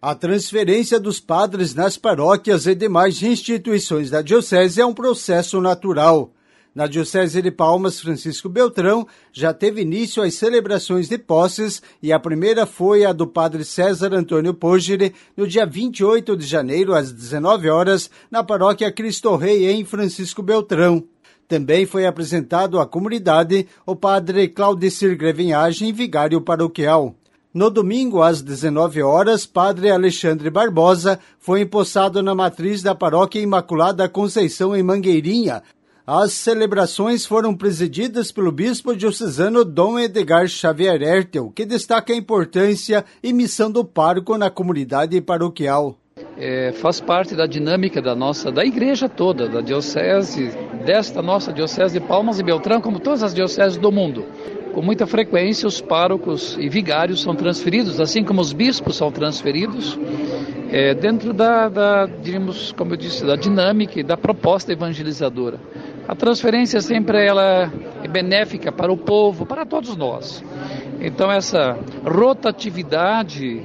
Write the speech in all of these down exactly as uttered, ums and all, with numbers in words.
A transferência dos padres nas paróquias e demais instituições da Diocese é um processo natural. Na Diocese de Palmas, Francisco Beltrão, já teve início as celebrações de posses e a primeira foi a do padre César Antônio Pogere, no dia vinte e oito de janeiro, às dezenove horas, na paróquia Cristo Rei, em Francisco Beltrão. Também foi apresentado à comunidade o padre Claudicir Grevinhagem, vigário paroquial. No domingo, às dezenove horas, padre Alexandre Barbosa foi empossado na matriz da paróquia Imaculada Conceição, em Mangueirinha. As celebrações foram presididas pelo bispo diocesano Dom Edgar Xavier Hertel, que destaca a importância e missão do pároco na comunidade paroquial. É, faz parte da dinâmica da nossa, da igreja toda, da diocese, desta nossa diocese de Palmas e Beltrão, como todas as dioceses do mundo. Com muita frequência, os párocos e vigários são transferidos, assim como os bispos são transferidos, é, dentro da, da, diríamos, como eu disse, da dinâmica e da proposta evangelizadora. A transferência sempre ela é benéfica para o povo, para todos nós. Então, essa rotatividade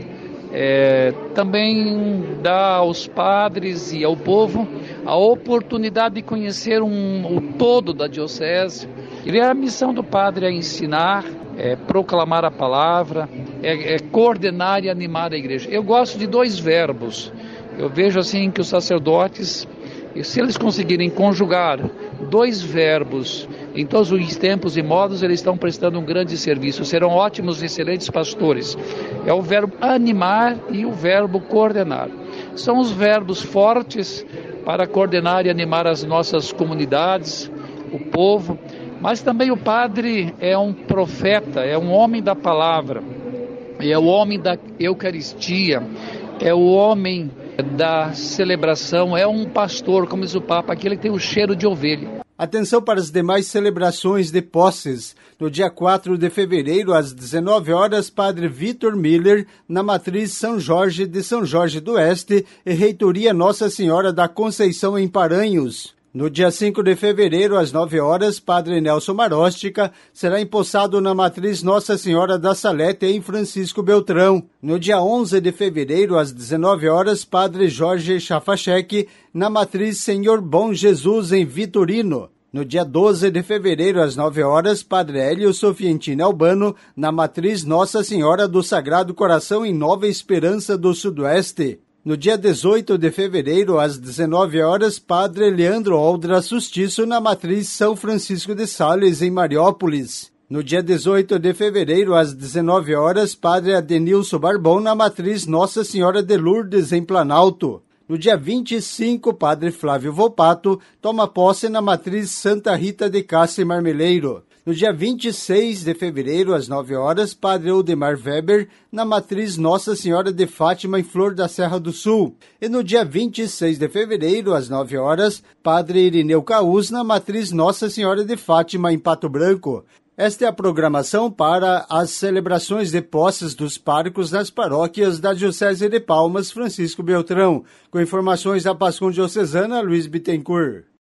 é, também dá aos padres e ao povo a oportunidade de conhecer um, o todo da diocese. E a missão do padre é ensinar, é proclamar a palavra, é, é coordenar e animar a igreja. Eu gosto de dois verbos. Eu vejo assim que os sacerdotes, se eles conseguirem conjugar dois verbos em todos os tempos e modos, eles estão prestando um grande serviço. Serão ótimos e excelentes pastores. É o verbo animar e o verbo coordenar. São os verbos fortes para coordenar e animar as nossas comunidades, o povo. Mas também o padre é um profeta, é um homem da palavra, é o homem da Eucaristia, é o homem da celebração, é um pastor, como diz o Papa, aquele que tem o cheiro de ovelha. Atenção para as demais celebrações de posses. No dia quatro de fevereiro, às dezenove horas, padre Vitor Miller, na matriz São Jorge de São Jorge do Oeste e reitoria Nossa Senhora da Conceição, em Paranhos. No dia cinco de fevereiro, às nove horas, padre Nelson Maróstica será empossado na matriz Nossa Senhora da Salete, em Francisco Beltrão. No dia onze de fevereiro, às dezenove horas, padre Jorge Chafachek na matriz Senhor Bom Jesus, em Vitorino. No dia doze de fevereiro, às nove horas, padre Hélio Sofientino Albano na matriz Nossa Senhora do Sagrado Coração, em Nova Esperança do Sudoeste. No dia dezoito de fevereiro, às dezenove horas, padre Leandro Aldra Sustiço na matriz São Francisco de Sales, em Mariópolis. No dia dezoito de fevereiro, às dezenove horas, padre Adenilson Barbão na matriz Nossa Senhora de Lourdes, em Planalto. No dia vinte e cinco, padre Flávio Volpato toma posse na matriz Santa Rita de Cássia, em Marmeleiro. No dia vinte e seis de fevereiro, às nove horas, padre Odemar Weber, na matriz Nossa Senhora de Fátima, em Flor da Serra do Sul. E no dia vinte e seis de fevereiro, às nove horas, padre Irineu Caús, na matriz Nossa Senhora de Fátima, em Pato Branco. Esta é a programação para as celebrações de posses dos párocos nas paróquias da Diocese de Palmas, Francisco Beltrão. Com informações da Pascom Diocesana, Luiz Bittencourt.